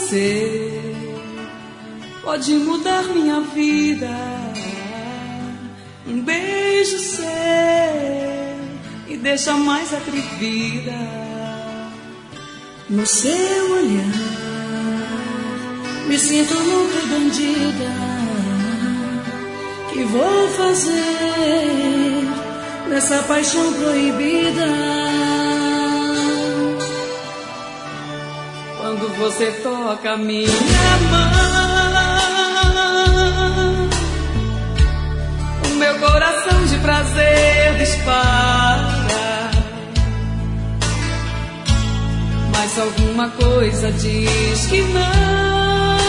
você pode mudar minha vida. Um beijo seu me deixa mais atrevida. No seu olhar me sinto louca e bandida. Que vou fazer nessa paixão proibida? Quando você toca minha mão, o meu coração de prazer dispara. Mas alguma coisa diz que não,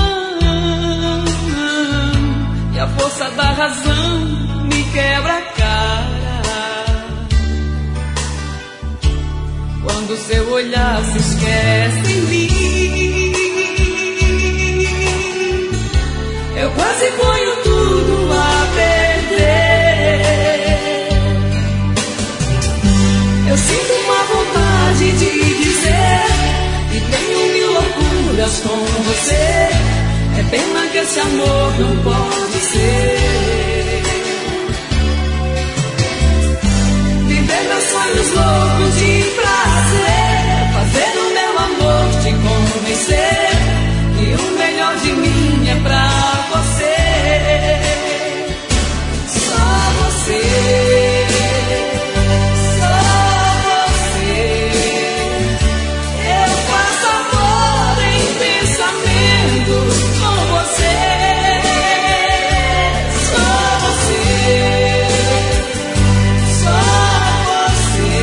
e a força da razão me quebra a cara. Quando seu olhar se esquece em mim, eu quase ponho tudo a perder. Eu sinto uma vontade de dizer que tenho mil loucuras com você. É pena que esse amor não pode ser. Viver meus sonhos loucos de prazer, fazer o meu amor te convencer que o melhor de mim é pra você. Só você, só você. Eu faço amor em pensamento com você. Só você, só você.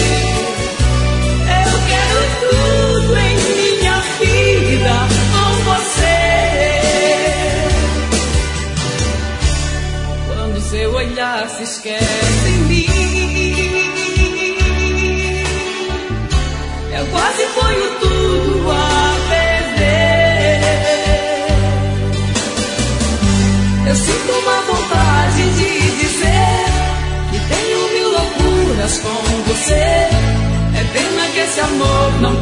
Eu quero tudo em minha vida com você. Quando seu olhar se esquece em mim, eu quase ponho tudo a perder. Eu sinto uma vontade de dizer que tenho mil loucuras com você. É pena que esse amor não